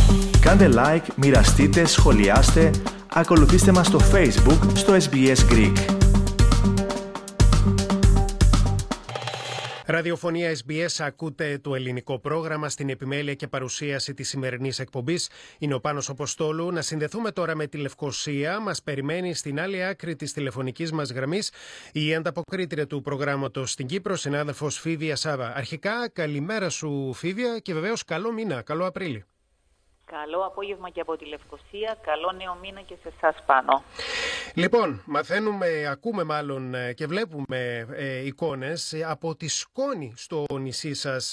Κάντε like, μοιραστείτε, σχολιάστε, ακολουθήστε μας στο Facebook, στο SBS Greek. Ραδιοφωνία SBS, ακούτε το ελληνικό πρόγραμμα στην επιμέλεια και παρουσίαση της σημερινής εκπομπής. Είναι ο Πάνος Αποστόλου. Να συνδεθούμε τώρα με τη Λευκοσία. Μας περιμένει στην άλλη άκρη της τηλεφωνικής μας γραμμής η ανταποκρίτρια του προγράμματος στην Κύπρο, συνάδελφος Φίβια Σάβα. Αρχικά, καλημέρα σου Φίβια και βεβαίως καλό μήνα, καλό Απρίλη. Καλό απόγευμα και από τη Λευκοσία, καλό νέο μήνα και σε εσάς Πάνο. Λοιπόν, ακούμε μάλλον και βλέπουμε εικόνες από τη σκόνη στο νησί σας,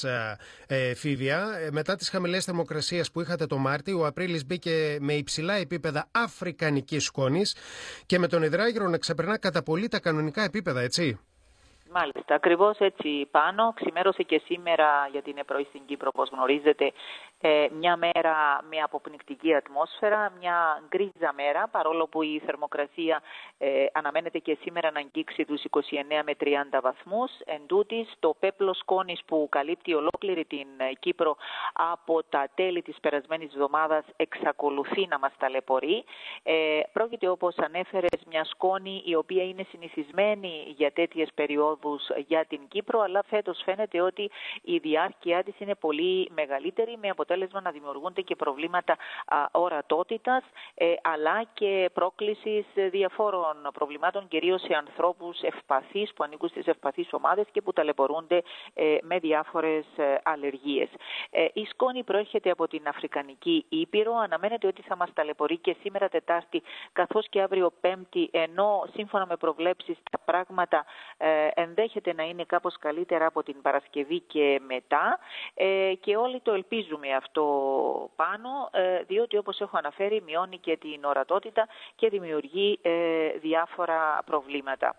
Φίβια. Μετά τις χαμηλές θερμοκρασίες που είχατε το Μάρτιο, ο Απρίλης μπήκε με υψηλά επίπεδα αφρικανικής σκόνης και με τον υδράγυρο να ξεπερνά κατά πολύ τα κανονικά επίπεδα, έτσι. Μάλιστα, ακριβώς έτσι Πάνο. Ξημέρωσε και σήμερα για την πρωί στην Κύπρο, όπως γνωρίζετε, μια μέρα με αποπνικτική ατμόσφαιρα, μια γκρίζα μέρα, παρόλο που η θερμοκρασία αναμένεται και σήμερα να αγγίξει τους 29 με 30 βαθμούς. Εν τούτης, το πέπλο σκόνης που καλύπτει ολόκληρη την Κύπρο από τα τέλη της περασμένης εβδομάδας εξακολουθεί να μας ταλαιπωρεί. Πρόκειται, όπως ανέφερες, μια σκόνη η οποία είναι συνηθισμένη για τέτοιες περιόδους για την Κύπρο, αλλά φέτος φαίνεται ότι η διάρκεια της είναι πολύ μεγαλύτερη, με αποτέλεσμα να δημιουργούνται και προβλήματα ορατότητας, αλλά και πρόκλησης διαφόρων προβλημάτων, κυρίως σε ανθρώπους ευπαθείς που ανήκουν στις ευπαθείς ομάδες και που ταλαιπωρούνται με διάφορες αλλεργίες. Η σκόνη προέρχεται από την Αφρικανική Ήπειρο. Αναμένεται ότι θα μας ταλαιπωρεί και σήμερα Τετάρτη καθώς και αύριο Πέμπτη, ενώ σύμφωνα με προβλέψεις τα πράγματα ενδέχεται να είναι κάπως καλύτερα από την Παρασκευή και μετά, και όλοι το ελπίζουμε αυτό Πάνο, διότι όπως έχω αναφέρει μειώνει και την ορατότητα και δημιουργεί διάφορα προβλήματα.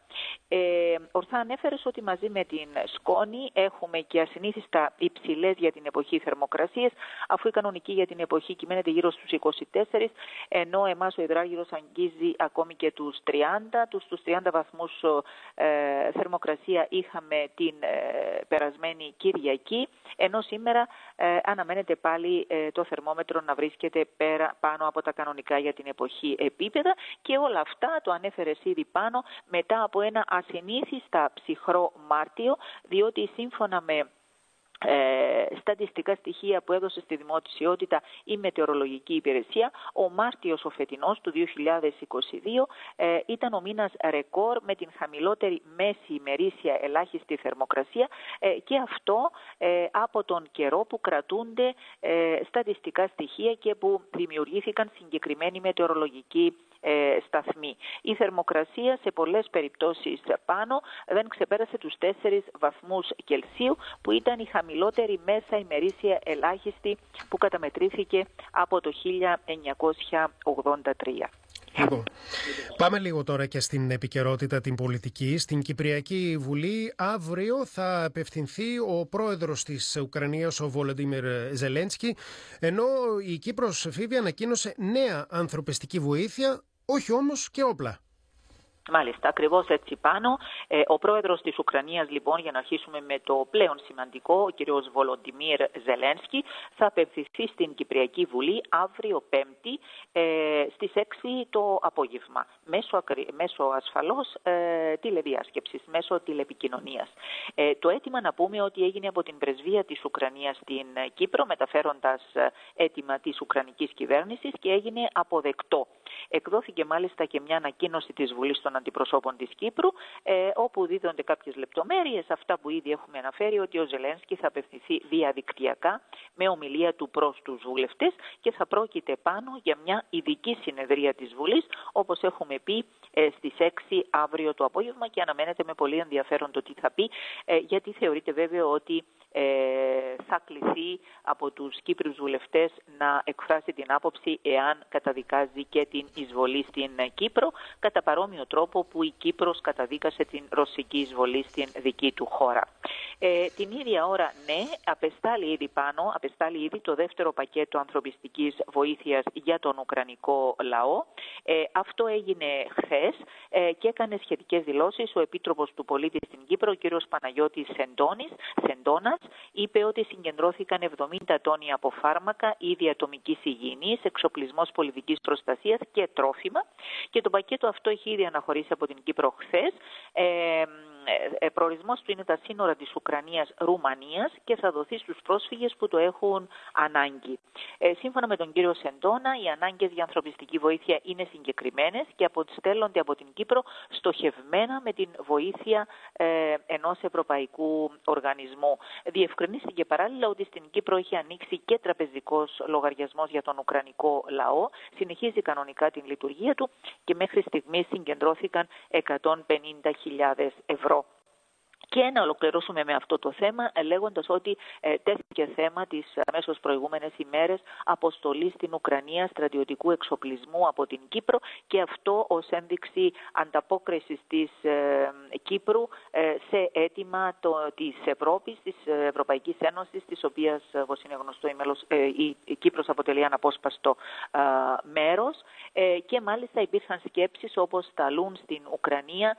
Ορθά ανέφερες ότι μαζί με την σκόνη έχουμε και ασυνήθιστα υψηλές για την εποχή θερμοκρασίες, αφού η κανονική για την εποχή κυμαίνεται γύρω στους 24, ενώ εμάς ο υδράγυρος αγγίζει ακόμη και τους 30, τους 30 βαθμούς θερμοκρασία είχαμε την περασμένη Κυριακή, ενώ σήμερα αναμένεται πάλι το θερμόμετρο να βρίσκεται πάνω από τα κανονικά για την εποχή επίπεδα, και όλα αυτά το ανέφερες ήδη Πάνω μετά από ένα ασυνήθιστα ψυχρό Μάρτιο, διότι σύμφωνα με στατιστικά στοιχεία που έδωσε στη δημοσιότητα η Μετεωρολογική Υπηρεσία, ο Μάρτιος ο φετινός του 2022 ήταν ο μήνας ρεκόρ με την χαμηλότερη μέση ημερήσια ελάχιστη θερμοκρασία, και αυτό από τον καιρό που κρατούνται στατιστικά στοιχεία και που δημιουργήθηκαν συγκεκριμένοι μετεωρολογικοί σταθμοί. Η θερμοκρασία σε πολλές περιπτώσεις Πάνω δεν ξεπέρασε τους 4 βαθμούς Κελσίου, που ήταν η χαμηλότερη μέσα ημερήσια ελάχιστη που καταμετρήθηκε από το 1983. Λοιπόν, πάμε λίγο τώρα και στην επικαιρότητα την πολιτική. Στην Κυπριακή Βουλή αύριο θα απευθυνθεί ο πρόεδρος της Ουκρανίας, ο Βολοντίμιρ Ζελένσκι, ενώ η Κύπρος, Φίβια, ανακοίνωσε νέα ανθρωπιστική βοήθεια, όχι όμως και όπλα. Μάλιστα, ακριβώς έτσι Πάνω. Ο πρόεδρος της Ουκρανίας, λοιπόν, για να αρχίσουμε με το πλέον σημαντικό, ο κ. Βολοντιμίρ Ζελένσκι, θα απευθυνθεί στην Κυπριακή Βουλή αύριο Πέμπτη στις 6 το απόγευμα, μέσω ασφαλώς τηλεδιάσκεψης, μέσω τηλεπικοινωνίας. Το αίτημα, να πούμε, ότι έγινε από την πρεσβεία της Ουκρανίας στην Κύπρο, μεταφέροντας αίτημα της Ουκρανικής κυβέρνησης, και έγινε αποδεκτό. Εκδόθηκε μάλιστα και μια ανακοίνωση της Βουλής των Αντιπροσώπων της Κύπρου, όπου δίδονται κάποιες λεπτομέρειες, αυτά που ήδη έχουμε αναφέρει, ότι ο Ζελένσκι θα απευθυνθεί διαδικτυακά με ομιλία του προς τους βουλευτές, και θα πρόκειται Πάνω για μια ειδική συνεδρία της Βουλής, όπως έχουμε πει, στις 6 αύριο το απόγευμα, και αναμένεται με πολύ ενδιαφέρον το τι θα πει, γιατί θεωρείται βέβαιο ότι θα κληθεί από τους Κύπριους βουλευτές να εκφράσει την άποψη εάν καταδικάζει και την εισβολή στην Κύπρο, κατά παρόμοιο τρόπο που η Κύπρος καταδίκασε την ρωσική εισβολή στην δική του χώρα. Την ίδια ώρα, ναι, απεστάλλει ήδη το δεύτερο πακέτο ανθρωπιστικής βοήθειας για τον Ουκρανικό λαό. Αυτό έγινε χθες και έκανε σχετικές δηλώσεις ο Επίτροπος του Πολίτη στην Κύπρο, ο κ. Παναγιώτης Σεντώνας, είπε ότι συγκεντρώθηκαν 70 τόνοι από φάρμακα, είδη ατομικής υγιεινής, εξοπλισμός πολιτικής προστασίας και τρόφιμα, και το πακέτο αυτό έχει ήδη αναχωρήσει από την Κύπρο χθες. Προορισμός του είναι τα σύνορα της Ουκρανίας-Ρουμανίας και θα δοθεί στους πρόσφυγες που το έχουν ανάγκη. Σύμφωνα με τον κύριο Σεντώνα, οι ανάγκες για ανθρωπιστική βοήθεια είναι συγκεκριμένες και αποστέλλονται από την Κύπρο στοχευμένα με την βοήθεια ενός ευρωπαϊκού οργανισμού. Διευκρινίστηκε παράλληλα ότι στην Κύπρο έχει ανοίξει και τραπεζικός λογαριασμός για τον Ουκρανικό λαό. Συνεχίζει κανονικά την λειτουργία του και μέχρι στιγμής συγκεντρώθηκαν 150.000 ευρώ. Και να ολοκληρώσουμε με αυτό το θέμα λέγοντας ότι τέθηκε θέμα τις αμέσως προηγούμενες ημέρες αποστολή στην Ουκρανία στρατιωτικού εξοπλισμού από την Κύπρο, και αυτό ως ένδειξη ανταπόκρισης της Κύπρου σε αίτημα της Ευρώπης, της Ευρωπαϊκής Ένωσης, της οποίας, όπως είναι γνωστό, η Κύπρος αποτελεί αναπόσπαστο μέρος, και μάλιστα υπήρχαν σκέψεις όπως σταλούν στην Ουκρανία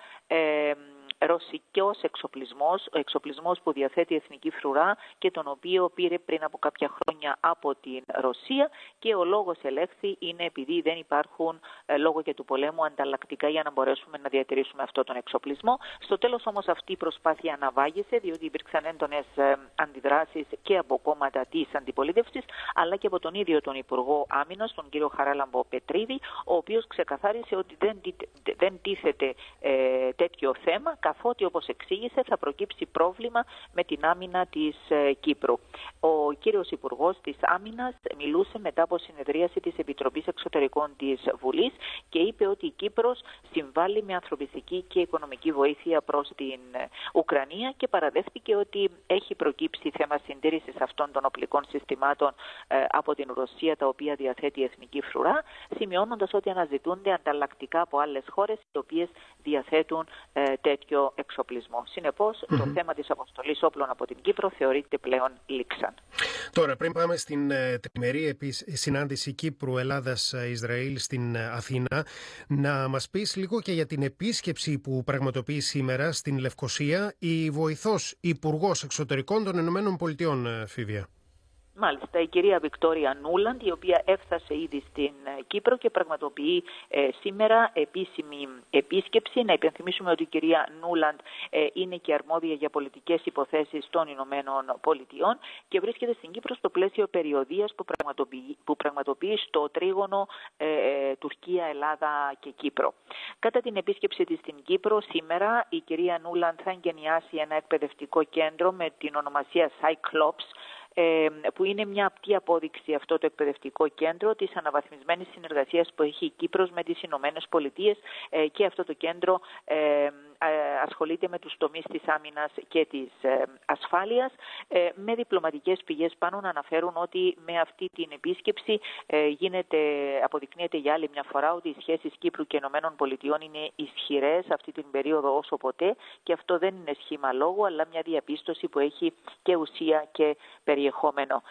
ρωσικός εξοπλισμός που διαθέτει η Εθνική Φρουρά και τον οποίο πήρε πριν από κάποια χρόνια από την Ρωσία, και ο λόγος ελέγχθη είναι επειδή δεν υπάρχουν λόγω και του πολέμου ανταλλακτικά για να μπορέσουμε να διατηρήσουμε αυτόν τον εξοπλισμό. Στο τέλος όμως αυτή η προσπάθεια αναβάγησε, διότι υπήρξαν έντονες αντιδράσεις και από κόμματα της αντιπολίτευσης αλλά και από τον ίδιο τον Υπουργό Άμυνας, τον κύριο Χαράλαμπο Πετρίδη, ο οποίος ξεκαθάρισε ότι δεν τίθεται τέτοιο θέμα, καθότι όπως εξήγησε θα προκύψει πρόβλημα με την άμυνα της Κύπρου. Ο κύριος Υπουργός της Άμυνας μιλούσε μετά από συνεδρίαση της Επιτροπής Εξωτερικών της Βουλής και είπε ότι η Κύπρος συμβάλλει με ανθρωπιστική και οικονομική βοήθεια προς την Ουκρανία, και παραδέχτηκε ότι έχει προκύψει θέμα συντήρησης αυτών των οπλικών συστημάτων από την Ρωσία, τα οποία διαθέτει η Εθνική Φρουρά, σημειώνοντας ότι αναζητούνται ανταλλακτικά από άλλες χώρες οι οποίες διαθέτουν τέτοιο εξοπλισμό. Συνεπώς, το θέμα της αποστολής όπλων από την Κύπρο θεωρείται πλέον λήξαν. Τώρα, πριν πάμε στην τριμερή συνάντηση Κύπρου-Ελλάδας-Ισραήλ στην Αθήνα, να μας πεις λίγο και για την επίσκεψη που πραγματοποιεί σήμερα στην Λευκοσία η βοηθός Υπουργός Εξωτερικών των Ηνωμένων Πολιτειών, Φίβια. Μάλιστα, η κυρία Βικτόρια Νούλαντ, η οποία έφτασε ήδη στην Κύπρο και πραγματοποιεί σήμερα επίσημη επίσκεψη. Να υπενθυμίσουμε ότι η κυρία Νούλαντ είναι και αρμόδια για πολιτικές υποθέσεις των Ηνωμένων Πολιτειών και βρίσκεται στην Κύπρο στο πλαίσιο περιοδείας που πραγματοποιεί στο τρίγωνο Τουρκία, Ελλάδα και Κύπρο. Κατά την επίσκεψη της στην Κύπρο, σήμερα η κυρία Νούλαντ θα εγκαινιάσει ένα εκπαιδευτικό κέντρο με την ονομασία Cyclops, που είναι μια απτή απόδειξη αυτό το εκπαιδευτικό κέντρο της αναβαθμισμένης συνεργασίας που έχει η Κύπρος με τις Ηνωμένες Πολιτείες, και αυτό το κέντρο ασχολείται με τους τομείς της άμυνας και της ασφάλειας. Με διπλωματικές πηγές πάνω να αναφέρουν ότι με αυτή την επίσκεψη αποδεικνύεται για άλλη μια φορά ότι οι σχέσεις Κύπρου και Ηνωμένων Πολιτειών είναι ισχυρές αυτή την περίοδο όσο ποτέ, και αυτό δεν είναι σχήμα λόγου αλλά μια διαπίστωση που έχει και ουσία και περιεχόμενο.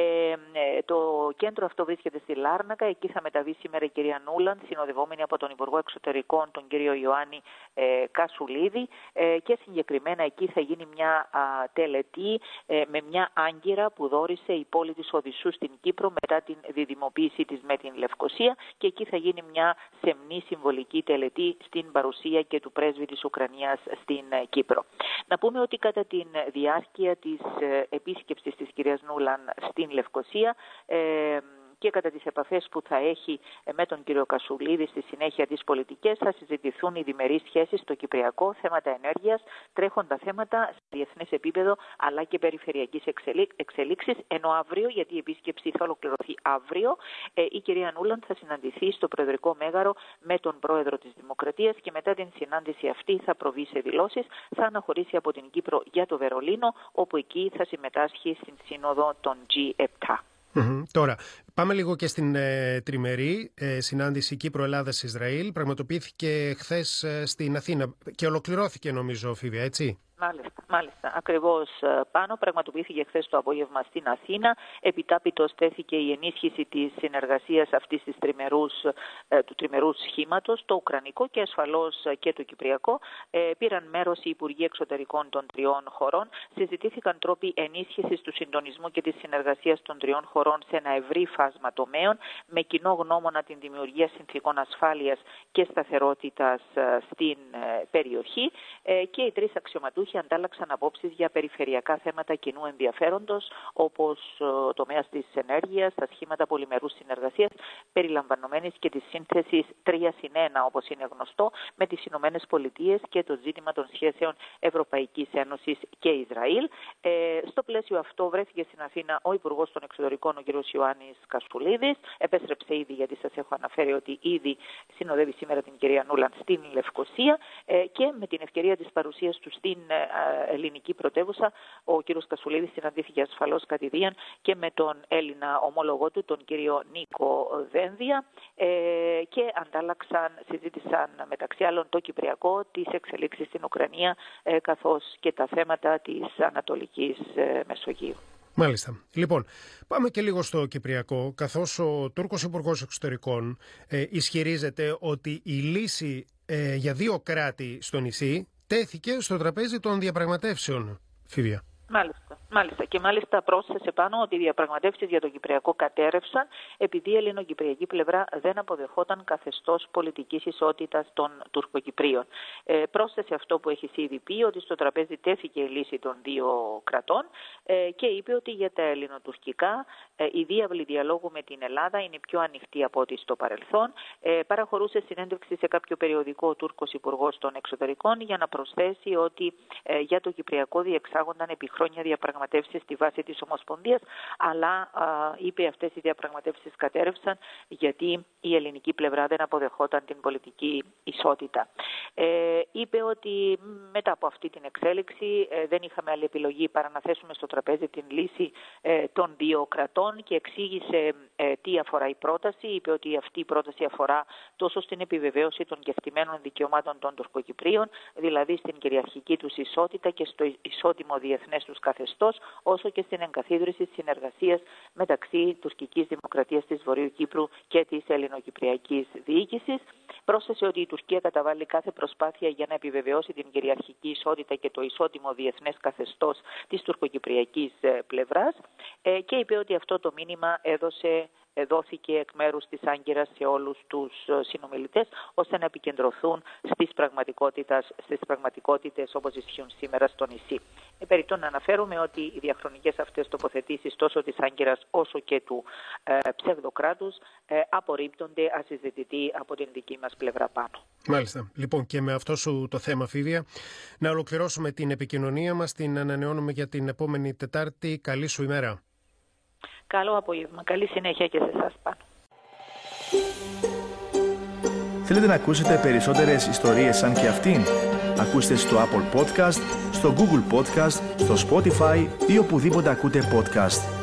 Το κέντρο αυτό βρίσκεται στη Λάρνακα, εκεί θα μεταβεί σήμερα η κυρία Νούλαντ, συνοδευόμενη από τον Υπουργό Εξωτερικών, τον κύριο Ιωάννη Κασουλίδη, και συγκεκριμένα εκεί θα γίνει μια τελετή με μια άγκυρα που δώρισε η πόλη της Οδυσσού στην Κύπρο μετά την διδημοποίησή της με την Λευκοσία, και εκεί θα γίνει μια σεμνή συμβολική τελετή στην παρουσία και του πρέσβη της Ουκρανίας στην Κύπρο. Να πούμε ότι κατά τη διάρκεια της επίσκεψης της κυρίας Νούλαν στην Λευκοσία και κατά τις επαφές που θα έχει με τον κύριο Κασουλίδη στη συνέχεια της πολιτικής, θα συζητηθούν οι διμερείς σχέσεις στο Κυπριακό, θέματα ενέργειας, τρέχοντα θέματα σε διεθνές επίπεδο αλλά και περιφερειακής εξελίξης, ενώ αύριο, γιατί η επίσκεψη θα ολοκληρωθεί αύριο, η κυρία Νούλαντ θα συναντηθεί στο Προεδρικό Μέγαρο με τον Πρόεδρο της Δημοκρατίας και μετά την συνάντηση αυτή θα προβεί σε δηλώσεις, θα αναχωρήσει από την Κύπρο για το Βερολίνο, όπου εκεί θα συμμετάσχει στην σύνοδο των G7. Τώρα, πάμε λίγο και στην τριμερή συνάντηση Κύπρο-Ελλάδας-Ισραήλ. Πραγματοποιήθηκε χθες στην Αθήνα και ολοκληρώθηκε, νομίζω, Φίβια, έτσι. Μάλιστα. Ακριβώς πάνω. Πραγματοποιήθηκε χθες το απόγευμα στην Αθήνα. Επιτάπητος τέθηκε η ενίσχυση της συνεργασίας αυτής της του τριμερούς σχήματος, το ουκρανικό και ασφαλώς και το κυπριακό. Πήραν μέρος οι Υπουργοί Εξωτερικών των τριών χωρών. Συζητήθηκαν τρόποι ενίσχυσης του συντονισμού και της συνεργασίας των τριών χωρών σε ένα ευρύ φάσμα τομέων, με κοινό γνώμονα την δημιουργία συνθηκών ασφάλειας και σταθερότητας στην περιοχή. Και οι τρεις αξιωματούχοι αντάλλαξαν απόψεις για περιφερειακά θέματα κοινού ενδιαφέροντος, όπως ο τομέας της ενέργειας, τα σχήματα πολυμερούς συνεργασίας, περιλαμβανομένης και της σύνθεσης 3+1, όπως είναι γνωστό, με τις Ηνωμένες Πολιτείες και το ζήτημα των σχέσεων Ευρωπαϊκής Ένωσης και Ισραήλ. Στο πλαίσιο αυτό βρέθηκε στην Αθήνα ο Υπουργός των Εξωτερικών, ο κ. Ιωάννης Κασουλίδης. Επέστρεψε ήδη, γιατί σας έχω αναφέρει ότι ήδη συνοδεύει σήμερα την κυρία Νούλαν στην Λευκοσία, και με την ευκαιρία της παρουσίας του στην ελληνική πρωτεύουσα, ο κ. Κασουλίδης συναντήθηκε ασφαλώς κατηδίαν και με τον Έλληνα ομόλογό του, τον κύριο Νίκο Δένδια, και συζήτησαν μεταξύ άλλων το Κυπριακό, τις εξελίξεις στην Ουκρανία, καθώς και τα θέματα της Ανατολικής Μεσογείου. Μάλιστα. Λοιπόν, πάμε και λίγο στο Κυπριακό, καθώς ο Τούρκος Υπουργός Εξωτερικών ισχυρίζεται ότι η λύση για δύο κράτη στο νησί τέθηκε στο τραπέζι των διαπραγματεύσεων, Φίβια. Μάλιστα. Και μάλιστα πρόσθεσε πάνω ότι οι διαπραγματεύσεις για το Κυπριακό κατέρευσαν επειδή η ελληνοκυπριακή πλευρά δεν αποδεχόταν καθεστώς πολιτικής ισότητας των Τουρκοκυπρίων. Πρόσθεσε αυτό που έχει ήδη πει, ότι στο τραπέζι τέθηκε η λύση των δύο κρατών, και είπε ότι για τα ελληνοτουρκικά η διάβλη διαλόγου με την Ελλάδα είναι πιο ανοιχτή από ό,τι στο παρελθόν. Παραχωρούσε συνέντευξη σε κάποιο περιοδικό ο Τούρκος Υπουργός των Εξωτερικών για να προσθέσει ότι για το Κυπριακό διεξάγονταν επί χρόνια διαπραγματεύσεις στη βάση της Ομοσπονδίας, αλλά είπε αυτές οι διαπραγματεύσεις κατέρευσαν γιατί η ελληνική πλευρά δεν αποδεχόταν την πολιτική ισότητα. Είπε ότι μετά από αυτή την εξέλιξη δεν είχαμε άλλη επιλογή παρά να θέσουμε στο τραπέζι την λύση των δύο κρατών, και εξήγησε τι αφορά η πρόταση. Είπε ότι αυτή η πρόταση αφορά τόσο στην επιβεβαίωση των κεκτημένων δικαιωμάτων των Τουρκοκυπρίων, δηλαδή στην κυριαρχική τους ισότητα και στο ισότιμο διεθνές τους καθεστώς, όσο και στην εγκαθίδρυση της συνεργασίας μεταξύ τουρκικής δημοκρατίας της Βορείου Κύπρου και της ελληνοκυπριακής διοίκησης. Πρόσθεσε ότι η Τουρκία καταβάλει κάθε προσπάθεια για να επιβεβαιώσει την κυριαρχική ισότητα και το ισότιμο διεθνές καθεστώς της τουρκοκυπριακής πλευράς, και είπε ότι αυτό το μήνυμα δόθηκε εκ μέρους της Άγκυρας σε όλους τους συνομιλητές, ώστε να επικεντρωθούν στις πραγματικότητες όπως ισχύουν σήμερα στο νησί. Περιττό να αναφέρουμε ότι οι διαχρονικές αυτές τοποθετήσεις τόσο της Άγκυρας όσο και του ψευδοκράτους απορρίπτονται ασυζητητοί από την δική μας πλευρά πάνω. Μάλιστα. Λοιπόν, και με αυτό σου το θέμα, Φίβια, να ολοκληρώσουμε την επικοινωνία μας. Την ανανεώνουμε για την επόμενη Τετάρτη. Καλή σου ημέρα. Καλό απόγευμα. Καλή συνέχεια και σε εσάς πάνω. Θέλετε να ακούσετε περισσότερες ιστορίες σαν και αυτήν? Ακούστε στο Apple Podcast, στο Google Podcast, στο Spotify ή οπουδήποτε ακούτε podcast.